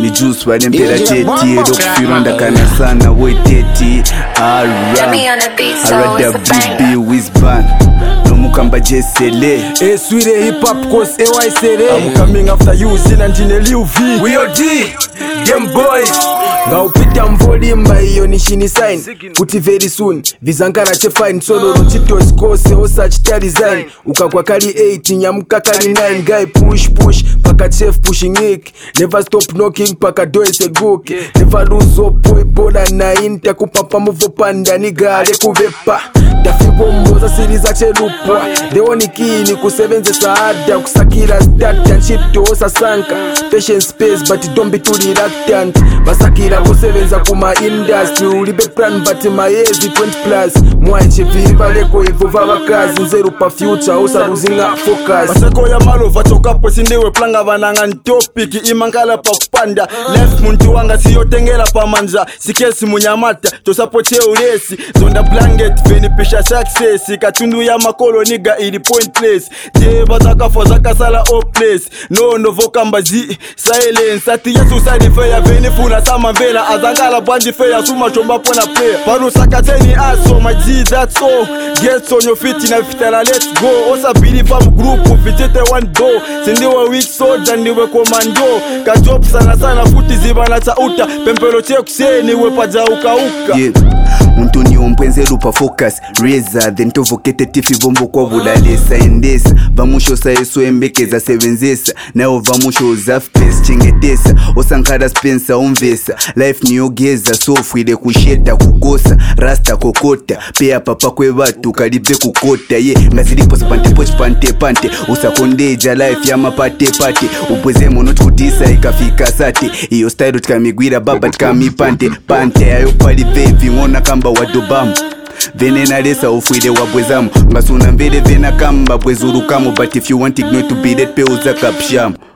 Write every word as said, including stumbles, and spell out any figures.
ni juice walempera teti dokufiranda kana sana weteti ara ara wbb wizban nomukamba jesele e swire hip hop cause A Y sere I'm coming after you sina ndine Lil V we O D Game Boys ngaupita mvolimba iyo nishini sign kuti very soon vizangara che fine solo rochitos kose osachita design ukakwa kali eight nyamuka kali nine guy push push paka chef pushing it never stop knocking paka door is a gook never lose up boy bola nine takupapa move panda nigale kuvepa dafibomboza siriza chelupa deoni kini kusebenzesa ada kusakira data nchito osasanka patience space but don't be too reluctant basakira kusebenza kuma industry ulibe plan but mayezi twenty plus mwanche viri baleko evuva bakazi nzeru pa future osaruzinga focus baseko ya malova tokapo sindewe planga bananga topic imangala pa kupanda left muntu wanga siyotengela pa manza sikesi munyamata to support ulesi zonda blanket veni pisha success katundu ya makolo niga ili point place je bazaka for zakasala all place no no vokambazi silence ati yesu side fair veni funa sama vela azangala bandi fair suma chomba pona player paru sakateni aso my G that's all get on your feet na fitala let's go osa bili fam group vitete one do sindiwe weak soldier ndiwe commando ka job sana sana futi zibana tauta pempelo che kuseni we paja ukauka yeah. Muntu ni ompwenze lupa focus Reza then tovokete tifi bombo kwa budalesa endesa vamusho sa yesu embekeza sevenzesa nao vamusho zaf place chengetesa osankara spensa umvesa life ni ogeza sofu ile kusheta kukosa rasta kokota pea papa kwe batu karibe kukota ye yeah. Ngazilipo sapante poch pante pante usakondeja life ya mapate pate upweze mono tukutisa ikafika sate iyo style tukamigwira baba tukamipante pante ayo pali vevi ngona kamba wadobamu vene na lesa ufuide wabwezamu ngasuna mbele vena kamba bwezurukamu but if you want ignore to be that pe uza kapshamu